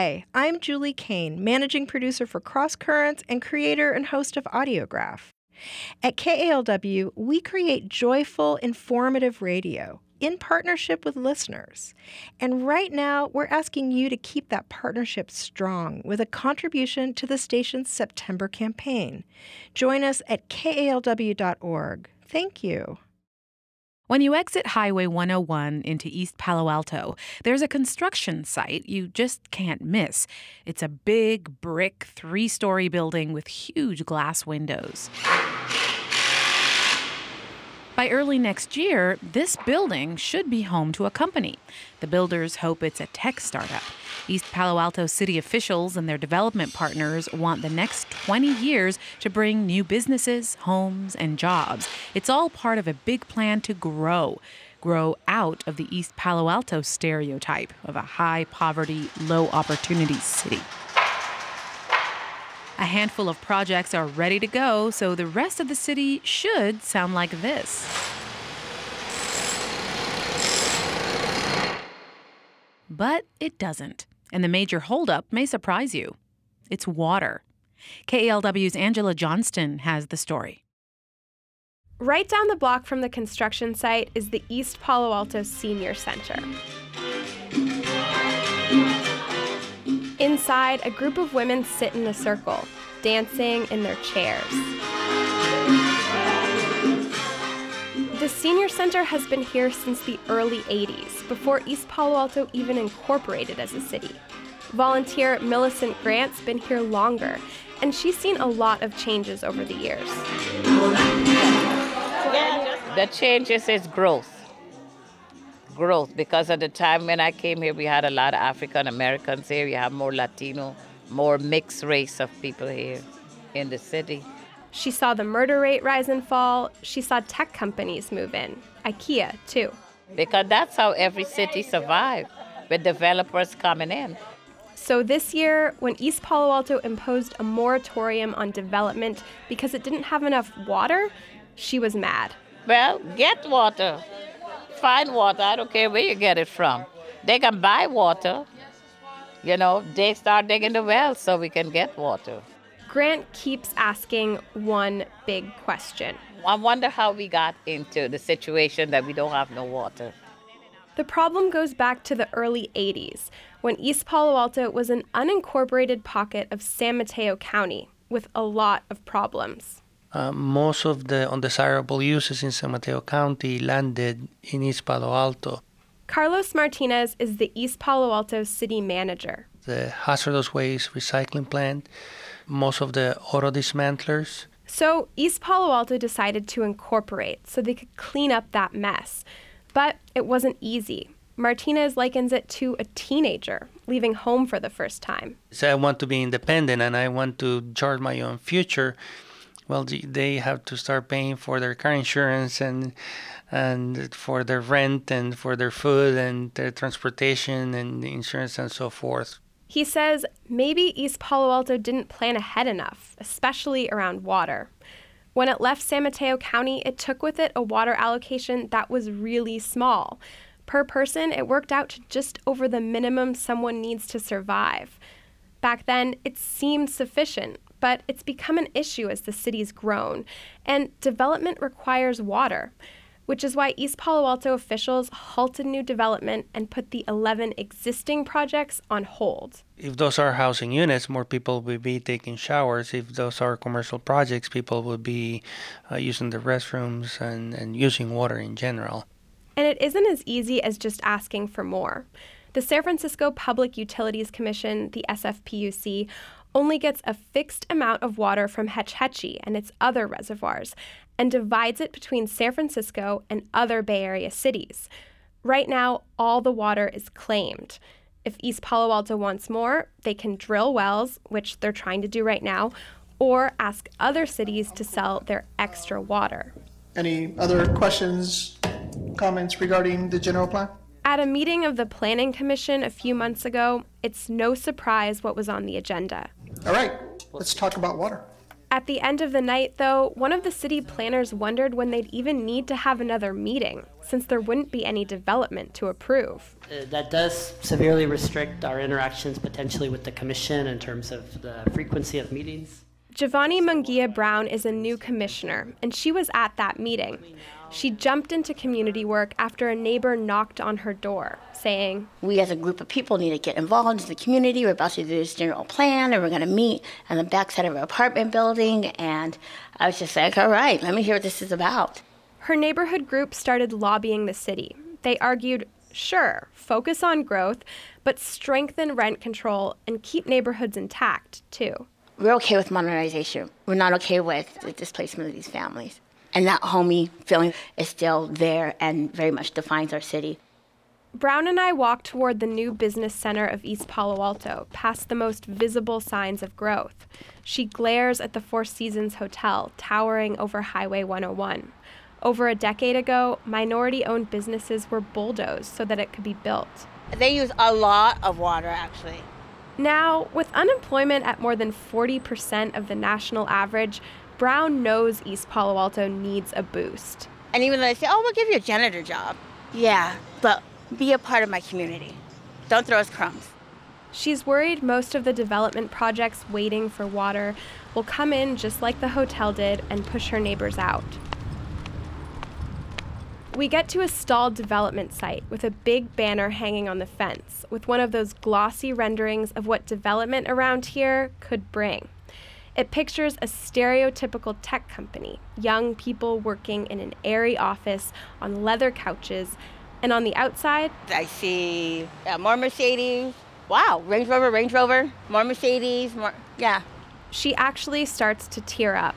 Hi, I'm Julie Kane, managing producer for Cross Currents and creator and host of Audiograph. At KALW, we create joyful, informative radio in partnership with listeners. And right now, we're asking you to keep that partnership strong with a contribution to the station's September campaign. Join us at kalw.org. Thank you. When you exit Highway 101 into East Palo Alto, there's a construction site you just can't miss. It's a big brick 3-story building with huge glass windows. By early next year, this building should be home to a company. The builders hope it's a tech startup. East Palo Alto city officials and their development partners want the next 20 years to bring new businesses, homes, and jobs. It's all part of a big plan to grow out of the East Palo Alto stereotype of a high-poverty, low-opportunity city. A handful of projects are ready to go, so the rest of the city should sound like this. But it doesn't, and the major holdup may surprise you. It's water. KALW's Angela Johnston has the story. Right down the block from the construction site is the East Palo Alto Senior Center. Inside, a group of women sit in a circle, dancing in their chairs. The Senior Center has been here since the early 80s, before East Palo Alto even incorporated as a city. Volunteer Millicent Grant's been here longer, and she's seen a lot of changes over the years. The changes is growth, because at the time when I came here, we had a lot of African Americans here. We have more Latino, more mixed race of people here in the city. She saw the murder rate rise and fall. She saw tech companies move in, IKEA too. Because that's how every city survived, with developers coming in. So this year, when East Palo Alto imposed a moratorium on development because it didn't have enough water, she was mad. Well, get water. Find water. I don't care where you get it from. They can buy water. They start digging the wells so we can get water. Grant keeps asking one big question. I wonder how we got into the situation that we don't have no water. The problem goes back to the early 80s, when East Palo Alto was an unincorporated pocket of San Mateo County with a lot of problems. Most of the undesirable uses in San Mateo County landed in East Palo Alto. Carlos Martinez is the East Palo Alto city manager. The hazardous waste recycling plant, most of the auto dismantlers. So East Palo Alto decided to incorporate so they could clean up that mess. But it wasn't easy. Martinez likens it to a teenager leaving home for the first time. So I want to be independent and I want to chart my own future. Well, they have to start paying for their car insurance and for their rent and for their food and their transportation and insurance and so forth. He says maybe East Palo Alto didn't plan ahead enough, especially around water. When it left San Mateo County, it took with it a water allocation that was really small. Per person, it worked out to just over the minimum someone needs to survive. Back then, it seemed sufficient, but it's become an issue as the city's grown, and development requires water, which is why East Palo Alto officials halted new development and put the 11 existing projects on hold. If those are housing units, more people will be taking showers. If those are commercial projects, people will be using the restrooms and using water in general. And it isn't as easy as just asking for more. The San Francisco Public Utilities Commission, the SFPUC, only gets a fixed amount of water from Hetch Hetchy and its other reservoirs and divides it between San Francisco and other Bay Area cities. Right now, all the water is claimed. If East Palo Alto wants more, they can drill wells, which they're trying to do right now, or ask other cities to sell their extra water. Any other questions, comments regarding the general plan? At a meeting of the Planning Commission a few months ago, it's no surprise what was on the agenda. All right, let's talk about water. At the end of the night, though, one of the city planners wondered when they'd even need to have another meeting. since there wouldn't be any development to approve. That does severely restrict our interactions potentially with the commission in terms of the frequency of meetings. Giovanni Munguia Brown is a new commissioner, and she was at that meeting. She jumped into community work after a neighbor knocked on her door, saying, "We as a group of people need to get involved in the community. We're about to do this general plan, and we're going to meet on the backside of an apartment building." And I was just like, all right, let me hear what this is about. Her neighborhood group started lobbying the city. They argued, sure, focus on growth, but strengthen rent control and keep neighborhoods intact, too. We're okay with modernization. We're not okay with the displacement of these families. And that homey feeling is still there and very much defines our city. Brown and I walked toward the new business center of East Palo Alto, past the most visible signs of growth. She glares at the Four Seasons Hotel, towering over Highway 101. Over a decade ago, minority-owned businesses were bulldozed so that it could be built. They use a lot of water, actually. Now, with unemployment at more than 40% of the national average, Brown knows East Palo Alto needs a boost. And even though they say, oh, we'll give you a janitor job. Yeah, but be a part of my community. Don't throw us crumbs. She's worried most of the development projects waiting for water will come in just like the hotel did and push her neighbors out. We get to a stalled development site with a big banner hanging on the fence with one of those glossy renderings of what development around here could bring. It pictures a stereotypical tech company, young people working in an airy office on leather couches, and on the outside, I see more Mercedes. Wow, Range Rover, more Mercedes, more, yeah. She actually starts to tear up.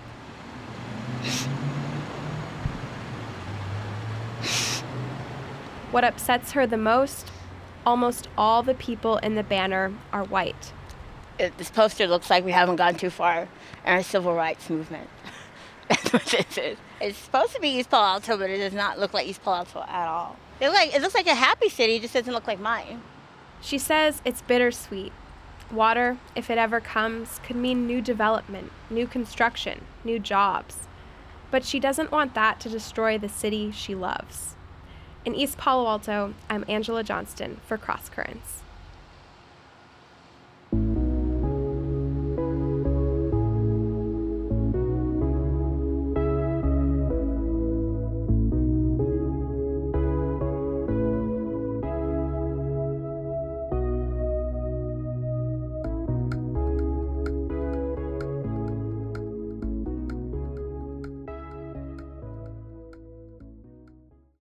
What upsets her the most? Almost all the people in the banner are white. This poster looks like we haven't gone too far in our civil rights movement. That's what this is. It's supposed to be East Palo Alto, but it does not look like East Palo Alto at all. It looks like a happy city, it just doesn't look like mine. She says it's bittersweet. Water, if it ever comes, could mean new development, new construction, new jobs. But she doesn't want that to destroy the city she loves. In East Palo Alto, I'm Angela Johnston for Cross Currents.